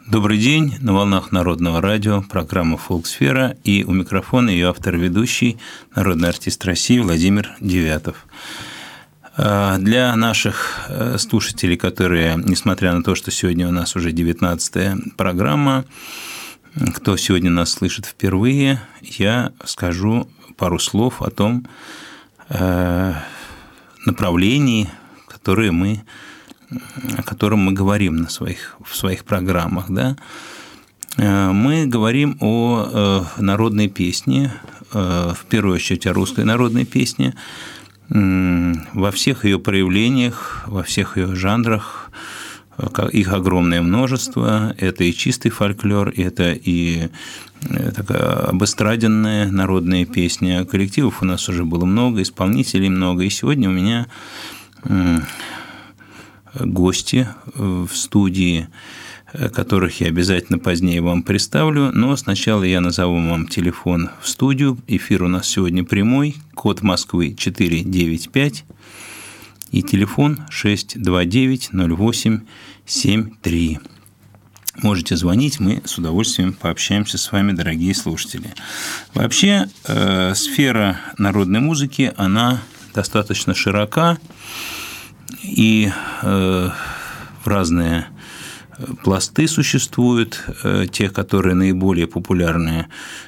Добрый день, на волнах Народного радио, программа «Фолксфера», и у микрофона ее автор-ведущий, народный артист России Владимир Девятов. Для наших слушателей, которые, несмотря на то, что сегодня у нас уже 19-я программа, кто сегодня нас слышит впервые, я скажу пару слов о том направлении, о котором мы говорим в своих программах. Да? Мы говорим о народной песне, в первую очередь о русской народной песне, во всех ее проявлениях, во всех ее жанрах. Их огромное множество. Это и чистый фольклор, это и такая обэстраденная народная песня. Коллективов у нас уже было много, исполнителей много. И сегодня у меня гости в студии, которых я обязательно позднее вам представлю. Но сначала я назову вам телефон в студию. Эфир у нас сегодня прямой, код Москвы 495. И телефон 629-08-73. Можете звонить, мы с удовольствием пообщаемся с вами, дорогие слушатели. Вообще, сфера народной музыки, она достаточно широка, и разные пласты существуют, те, которые наиболее популярные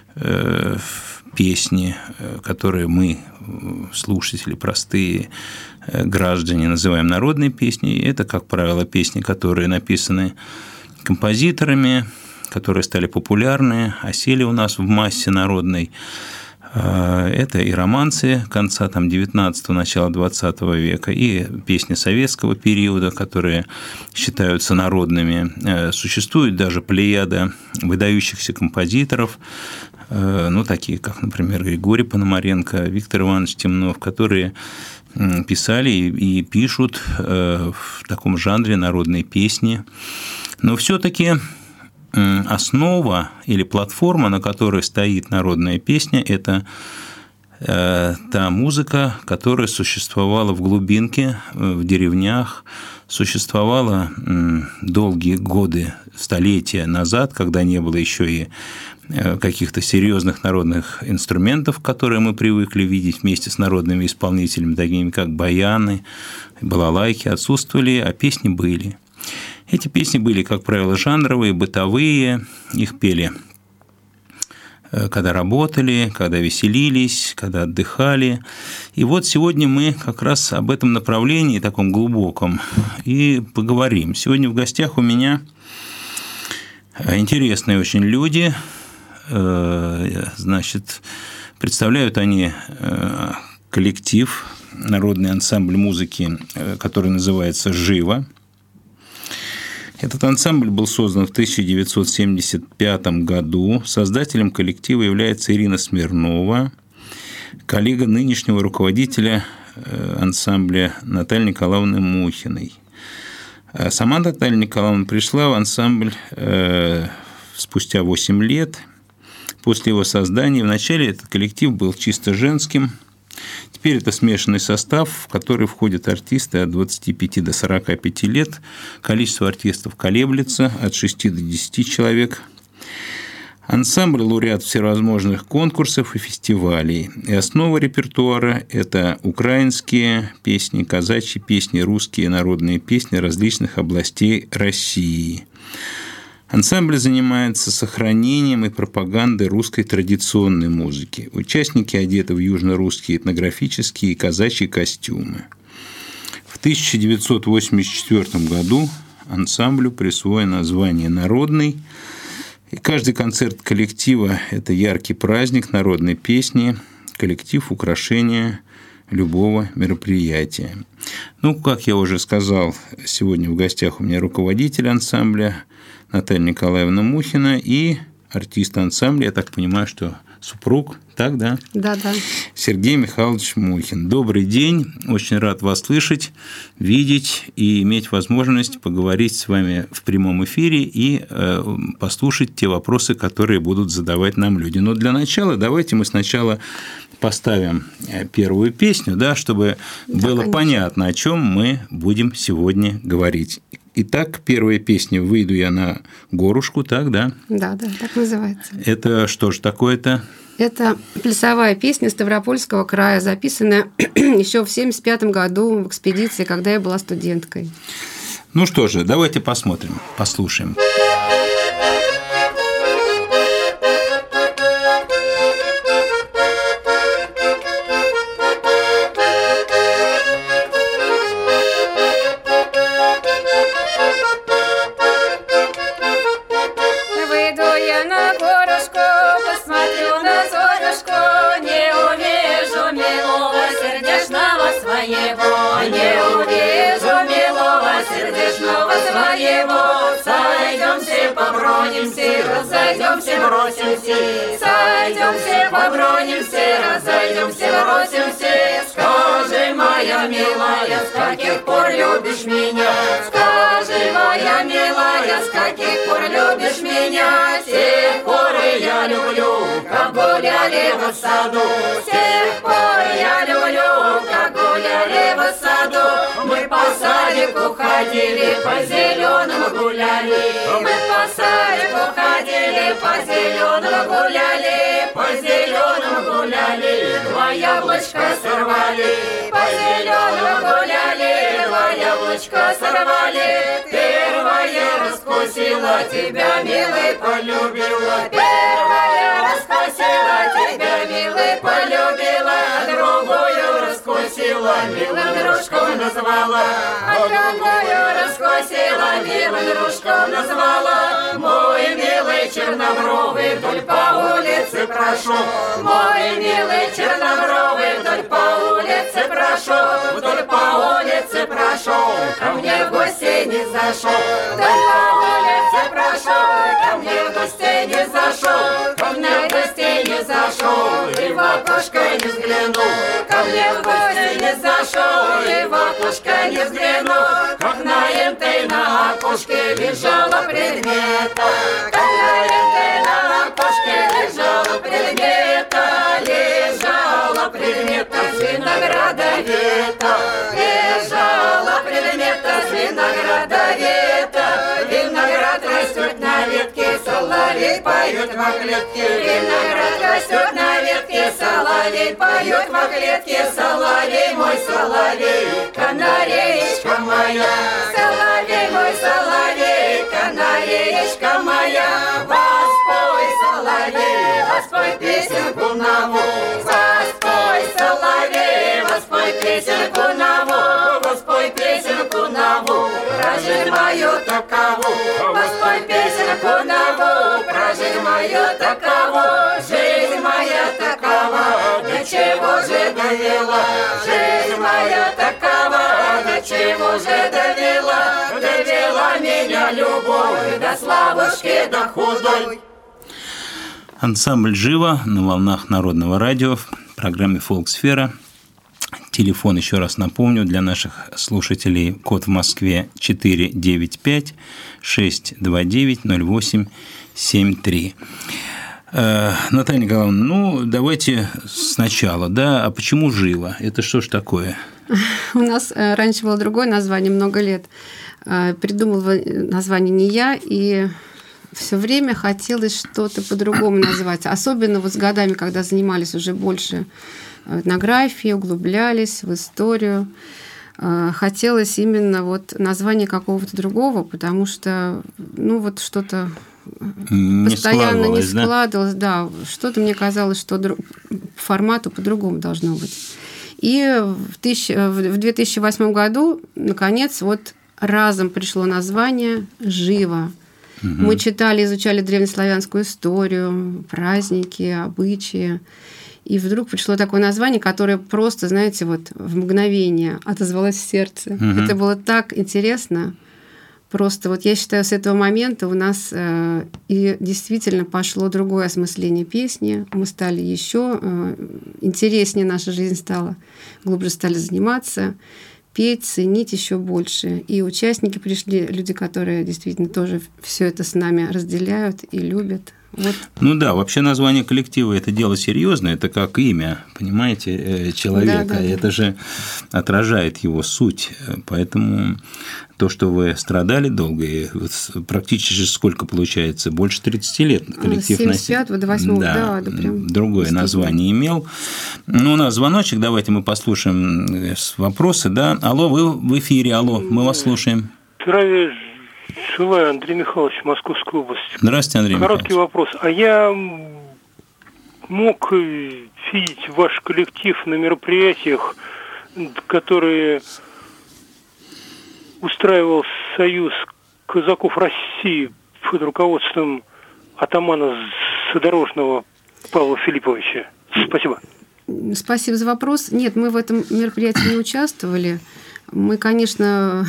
песни, которые мы, слушатели, простые граждане, называем народной песней. Это, как правило, песни, которые написаны композиторами, которые стали популярны, осели у нас в массе народной. Это и романсы конца 19-го, начала 20 века, и песни советского периода, которые считаются народными. Существует даже плеяда выдающихся композиторов, такие как, например, Григорий Пономаренко, Виктор Иванович Темнов, которые писали и пишут в таком жанре народной песни. Но все-таки основа или платформа, на которой стоит народная песня, это та музыка, которая существовала в глубинке, в деревнях, существовала долгие годы, столетия назад, когда не было еще и каких-то серьезных народных инструментов, которые мы привыкли видеть вместе с народными исполнителями, такими как баяны, балалайки, отсутствовали, а песни были. Эти песни были, как правило, жанровые, бытовые, их пели, когда работали, когда веселились, когда отдыхали. И вот сегодня мы как раз об этом направлении, таком глубоком, и поговорим. Сегодня в гостях у меня интересные очень люди. Значит, представляют они коллектив, народный ансамбль музыки, который называется «Живо». Этот ансамбль был создан в 1975 году. Создателем коллектива является Ирина Смирнова, коллега нынешнего руководителя ансамбля Натальи Николаевны Мухиной. Сама Наталья Николаевна пришла в ансамбль спустя 8 лет после его создания. Вначале этот коллектив был чисто женским. Теперь это смешанный состав, в который входят артисты от 25 до 45 лет. Количество артистов колеблется от 6 до 10 человек. Ансамбль – лауреат всевозможных конкурсов и фестивалей. И основа репертуара – это украинские песни, казачьи песни, русские народные песни различных областей России. Ансамбль занимается сохранением и пропагандой русской традиционной музыки. Участники одеты в южно-русские этнографические и казачьи костюмы. В 1984 году ансамблю присвоено название «Народный». И каждый концерт коллектива – это яркий праздник народной песни, коллектив – украшение любого мероприятия. Как я уже сказал, сегодня в гостях у меня руководитель ансамбля Наталья Николаевна Мухина и артист ансамбля, я так понимаю, что супруг, так, да? Да. Sергей Михайлович Мухин. Добрый день, очень рад вас слышать, видеть и иметь возможность поговорить с вами в прямом эфире и послушать те вопросы, которые будут задавать нам люди. Но для начала давайте мы сначала поставим первую песню, да, чтобы было понятно, о чем мы будем сегодня говорить. Итак, первая песня «Выйду я на горушку», так, да? Да, так называется. Это что же такое-то? Это плясовая песня Ставропольского края, записанная еще в 1975 году в экспедиции, когда я была студенткой. Ну что же, давайте посмотрим, послушаем. Разойдемся, бросимся, сойдемся, побронимся, разойдемся, бросимся. Скажи, моя милая, с каких пор любишь меня? Скажи, моя милая, с каких пор любишь меня? С тех пор я люблю, как гуляли в саду. С тех пор я люблю, как гуляли в саду. Мы по садику ходили, по зеленому гуляли. Мы по садику ходили, по зеленому гуляли, по зеленому гуляли, два яблочка сорвали, по зеленому гуляли, два яблочка сорвали. Первая раскусила тебя, милый, полюбила. Первая раскусила тебя, милый, полюбила. Другую раскусила, милым дружком назвала. А другую раскусила, милым дружком назвала. Мой милый чернобровый, вдоль по улице прошу. Мой милый чернобровый, вдоль по улице прошу. Вдоль по улице прошу, ко мне в гости не зашел. Вдоль по улице прошу, ко мне в гости не зашел. Ко мне в гости не зашел, и в окошко не взглянул. Ко мне в гости не зашел, и в окошко не взглянул. Как на энтой на окошке лежала предмета. Как на энтой на окошке лежала предмета. Лежала предмета с винограда вета. Лежала предмета с винограда вета. Виноград растет на ветке, соловей поет во клетке. Виноград растет на ветке, соловей поет во клетке. Соловей мой соловей, канареечка моя. Соловей мой соловей, канареечка моя. Воспой, соловей, воспой песенку нову. Воспой, соловей, воспой песенку нову. Воспой песенку нову, про жизнь мою такову. Воспой песенку нову, про жизнь мою такову. Жизнь моя такова, до чего же довела? Жизнь моя такова, до чего же довела? Довела меня любовь до славушки, до худой. Ансамбль «Живо» на волнах Народного радио в программе «Фолксфера». Телефон, еще раз напомню, для наших слушателей, код в Москве 495-629-0873. Наталья Николаевна, ну, давайте сначала, да, а почему «Живо»? Это что ж такое? У нас раньше было другое название, много лет. Придумала название не я, и все время хотелось что-то по-другому назвать. Особенно вот с годами, когда занимались уже больше этнографией, углублялись в историю. Хотелось именно вот название какого-то другого, потому что, ну, вот что-то постоянно не складывалось, да, что-то мне казалось, что по формату по-другому должно быть. И в 2008 году, наконец, вот разом пришло название «Живо». Мы читали, изучали древнеславянскую историю, праздники, обычаи. И вдруг пришло такое название, которое просто, знаете, вот в мгновение отозвалось в сердце. Это было так интересно. Просто вот я считаю, с этого момента у нас и действительно пошло другое осмысление песни. Мы стали еще интереснее, наша жизнь стала, глубже стали заниматься, петь, ценить еще больше. И участники пришли, люди, которые действительно тоже все это с нами разделяют и любят. Вот. Ну да, вообще название коллектива – это дело серьезное, это как имя, понимаете, человека, Да. Это же отражает его суть, поэтому то, что вы страдали долго, и практически сколько получается, больше 30 лет коллектив 75-го до 8-го, да, прям другое название имел. Ну, у нас звоночек, давайте мы послушаем вопросы, да. Алло, вы в эфире, алло, мы вас слушаем. Здравия желаю, Андрей Михайлович, Московская область. Здравствуйте, Андрей Короткий Михайлович. вопрос. А я мог видеть ваш коллектив на мероприятиях, которые устраивал Союз казаков России под руководством атамана Задорожного Павла Филипповича? Спасибо. Спасибо за вопрос. Нет, мы в этом мероприятии не участвовали. Мы, конечно,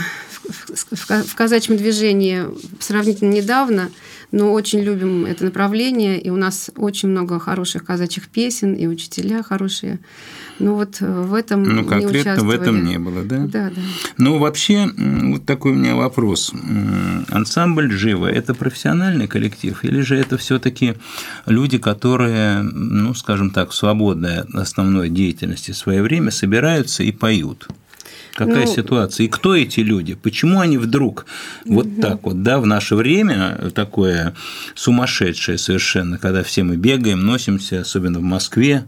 в казачьем движении сравнительно недавно, но очень любим это направление, и у нас очень много хороших казачьих песен, и учителя хорошие. Но вот в этом не участвовали. Ну, конкретно в этом не было, да? Да. Ну, вообще, вот такой у меня вопрос. Ансамбль «Живо» – это профессиональный коллектив или же это все-таки люди, которые, ну, скажем так, в свободной от основной деятельности в свое время собираются и поют? Какая ситуация? И кто эти люди? Почему они вдруг вот так вот, да, в наше время такое сумасшедшее совершенно, когда все мы бегаем, носимся, особенно в Москве,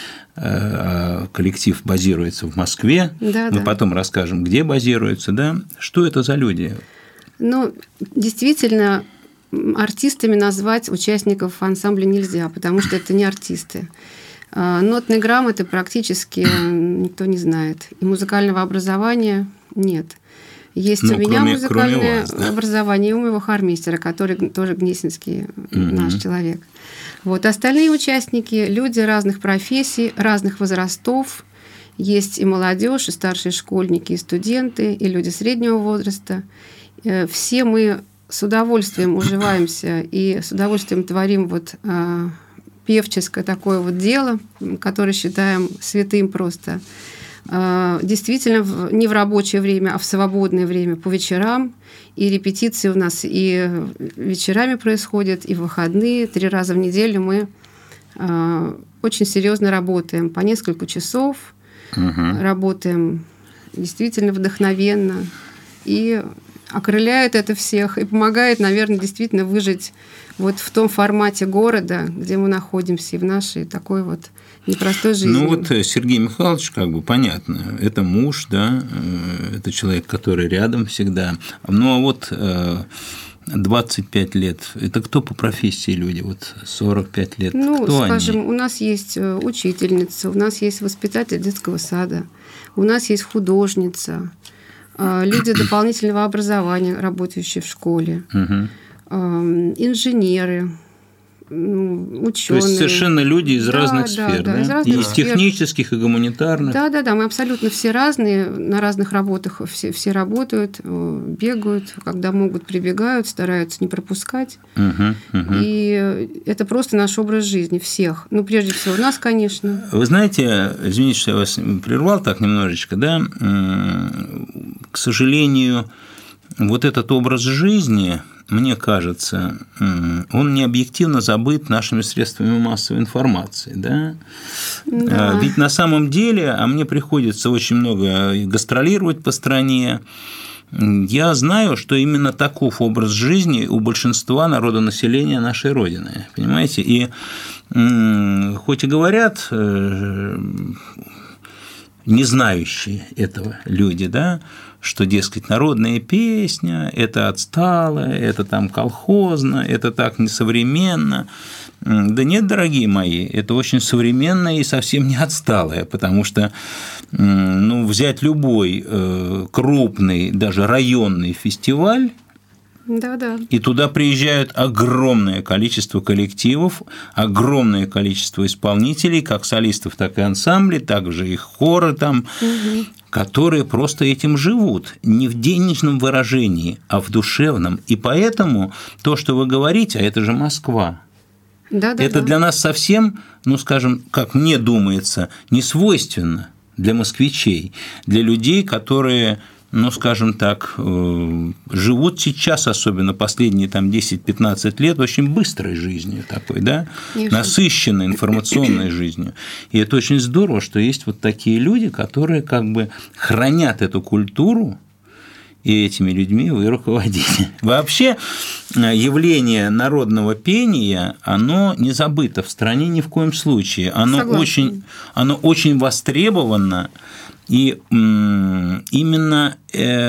коллектив базируется в Москве, мы потом расскажем, где базируется, да? Что это за люди? Ну, действительно, артистами назвать участников ансамбля нельзя, потому что это не артисты. Нотной грамоты практически никто не знает. И музыкального образования нет. Есть у меня музыкальное образование, и у моего хормейстера, который тоже гнесинский наш человек. Вот. Остальные участники – люди разных профессий, разных возрастов. Есть и молодежь, и старшие школьники, и студенты, и люди среднего возраста. Все мы с удовольствием уживаемся и с удовольствием творим вот певческое такое вот дело, которое считаем святым просто. Действительно, не в рабочее время, а в свободное время, по вечерам. И репетиции у нас и вечерами происходят, и в выходные. 3 раза в неделю мы очень серьезно работаем. По несколько часов работаем действительно вдохновенно. И окрыляет это всех и помогает, наверное, действительно выжить вот в том формате города, где мы находимся, и в нашей такой вот непростой жизни. Ну вот Сергей Михайлович, как бы понятно, это муж, да, это человек, который рядом всегда. Ну а вот 25 лет, это кто по профессии люди? Вот 45 лет, ну, кто скажем, они? У нас есть учительница, у нас есть воспитатель детского сада, у нас есть художница, люди дополнительного образования, работающие в школе, инженеры, ученые. То есть совершенно люди из разных сфер, да? Из разных и из технических, и гуманитарных. Да, мы абсолютно все разные, на разных работах все работают, бегают, когда могут, прибегают, стараются не пропускать. И это просто наш образ жизни всех. Ну, прежде всего, у нас, конечно. Вы знаете, извините, что я вас прервал так немножечко, да, к сожалению, вот этот образ жизни, мне кажется, он не объективно забыт нашими средствами массовой информации. Да? Да. Ведь на самом деле, а мне приходится очень много гастролировать по стране, я знаю, что именно таков образ жизни у большинства народонаселения нашей Родины. Понимаете? И хоть и говорят не знающие этого люди, да, что, дескать, народная песня – это отсталое, это там колхозно, это так несовременно. Да нет, дорогие мои, это очень современное и совсем не отсталое, потому что взять любой крупный, даже районный фестиваль, да. И туда приезжают огромное количество коллективов, огромное количество исполнителей, как солистов, так и ансамблей, также и хоры там, которые просто этим живут, не в денежном выражении, а в душевном. И поэтому то, что вы говорите, а это же Москва, это для нас совсем, скажем, как мне думается, не свойственно для москвичей, для людей, которые ну, скажем так, живут сейчас, особенно последние там 10-15 лет, очень быстрой жизнью такой, да, насыщенной информационной жизнью. И это очень здорово, что есть вот такие люди, которые как бы хранят эту культуру, и этими людьми вы руководите. Вообще явление народного пения, оно не забыто в стране ни в коем случае. Оно очень востребовано, и именно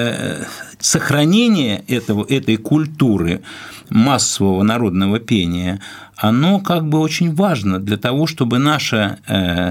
сохранение этой культуры массового народного пения, оно как бы очень важно для того, чтобы наша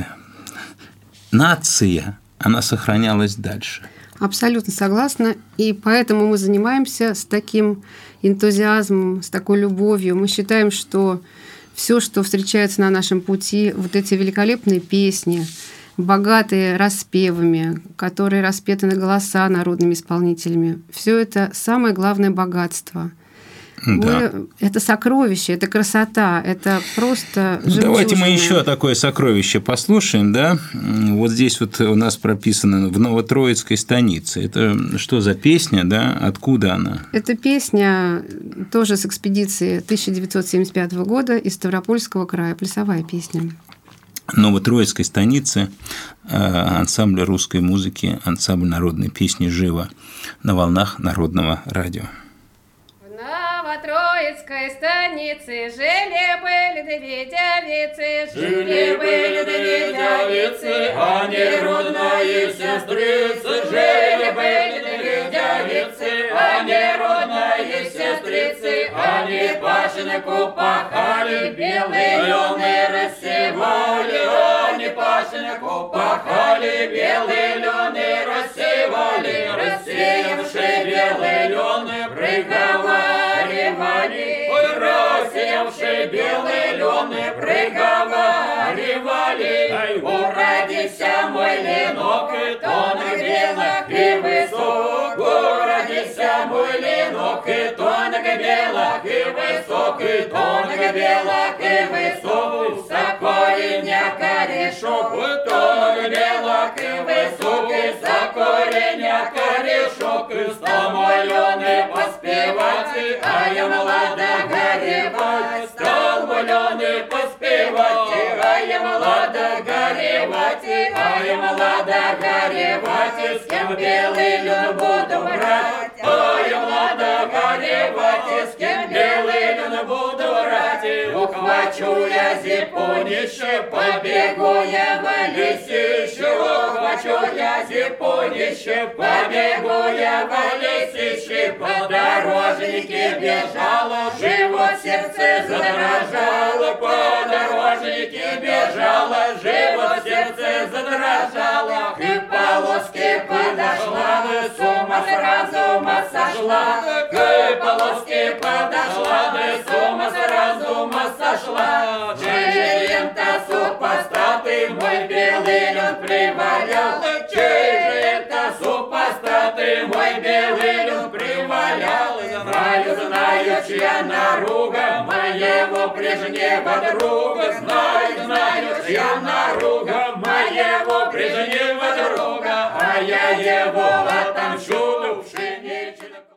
нация, она сохранялась дальше. Абсолютно согласна. И поэтому мы занимаемся с таким энтузиазмом, с такой любовью. Мы считаем, что все, что встречается на нашем пути, вот эти великолепные песни, богатые распевами, которые распеты на голоса народными исполнителями, все это самое главное богатство. Да. Это сокровище, это красота, это просто жемчужина. Давайте мы еще такое сокровище послушаем, да? Вот здесь вот у нас прописано «В Новотроицкой станице». Это что за песня, да? Откуда она? Это песня тоже с экспедиции 1975 года из Ставропольского края, плясовая песня. Новотроицкой станице ансамбль русской музыки, ансамбль народной песни «Живо» на волнах Народного радио. В Троицкой станице жили-были две девицы, жили-были две девицы, они родные сестрицы, жили-были две девицы, они родные сестрицы, они пашенку пахали, белые лёны рассевали, они пашенку пахали, белые лёны рассевали, рассеявшие белые лёны приговаривали. Ой, рассеявшие белые лёны приговаривали. Уродися мой ленок, тонок белок и высок. Уродися мой ленок, тонок белок и высок. Тонок белок и высок. Сокореня корешок, тонок белок и высок. Сокореня корешок, стомолены поспевать, а я молода горевать. Стомолены поспевать, а я молода горевать, а я молода горевать. С кем белый лен буду брать, а я молода горевать. С кем белый лен буду брать. Ухвачу я зипунище, побегу я в лесище. Ухвачу я зипунище, побегу я в лесище. По дорожнике бежала, живот сердце задрожало. По дорожнике бежала, живот сердце задрожало. К полоске подошла, с ума с разума сошла. К полоске подошла, с ума с разума сошла. Чей лента супостаты, мой белый лен привалял. Чей же это супостаты, мой белый лен привалял. Знаю, чья наруга, моего прежнего друга. Знаю, чья наруга, моего прежнего друга. А я его отомщу,